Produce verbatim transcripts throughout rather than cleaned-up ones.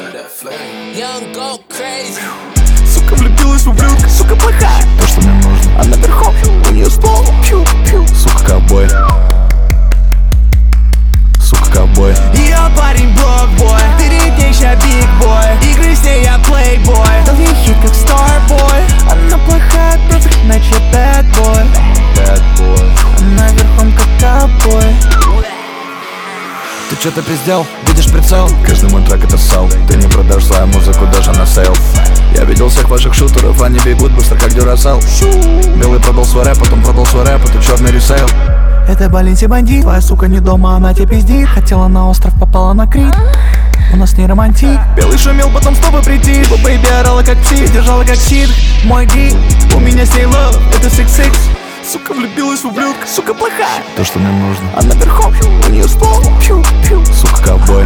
Young go crazy. Сука влюбилась в ублюдка, сука плохая. То, что мне нужно, она верхом, у нее ствол. Пью-пью, сука ковбой. Сука ковбой. Ее парень блокбой, перед ней ща бигбой. Игры с ней я плейбой, дал ей хит как старбой. Она плохая, perfect match, я bad boy. Bad boy. Она верхом как ковбой. Ты что-то пиздел, видишь прицел? Каждый мой трек это сал. Ты не продашь свою музыку даже на сейл. Я видел всех ваших шутеров, они бегут быстро как дюрасел. Белый продал свой рэп, потом продал свой рэп, это черный ресейл. Это Баленси бандит, твоя сука не дома, она тебя пиздит. Хотела на остров, попала на Крит. У нас не романтик. Белый шумел, потом снова прийти. Бэйби орала как пси, держала как щит. Мой гик, у меня сей love, это сикс-сикс. Сука влюбилась в ублюдка, сука плохая. То, что мне нужно, она верхом, у нее ствол. Пью-пью, сука ковбой.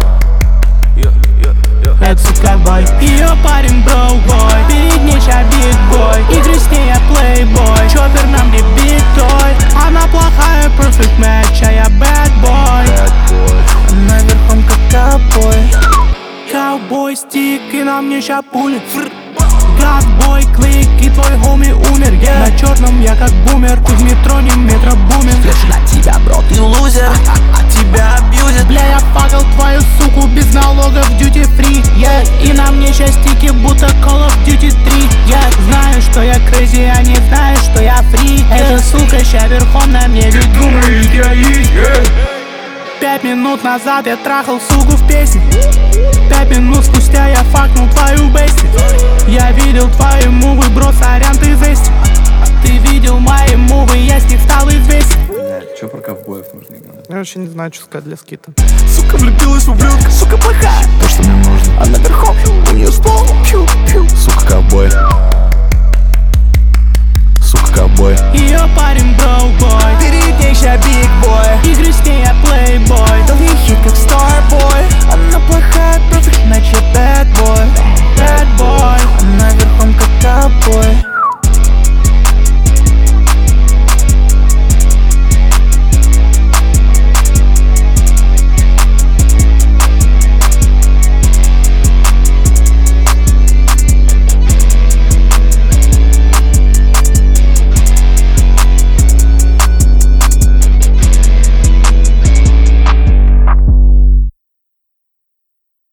Это сука ковбой. Ее парень броубой, перед ней ща бигбой. Игры с ней я плейбой, чоппер на мне битой. Она плохая, perfect match, а я bad boy. Bad boy. Она верхом как ковбой. Ковбой стик и на мне ща пули. Гадбой клик и твой хоми умер, yeah. На черном я как бумер, ты в метро не метробумер. Слышу на тебя, бро, ты лузер, а, а тебя абьюзят. Бля, я факал твою суку без налогов duty free, yeah. И на мне ща стики, будто Call of Duty три, yeah. Знаю, что я crazy, а не знаю, что я фрик, yeah. Эта сука ща верхом на мне, ведь думает я есть, yeah. Пять минут назад я трахал суку в песне. Пять минут спустя я факнул твою бести. Я видел твои мувы, бро, сорян, ты зести. Ты видел мои мувы, я с них стал известен. Че про ковбоев нужно играть? Я вообще не знаю, что сказать для скита. Сука влюбилась в ублюдка, сука плохая.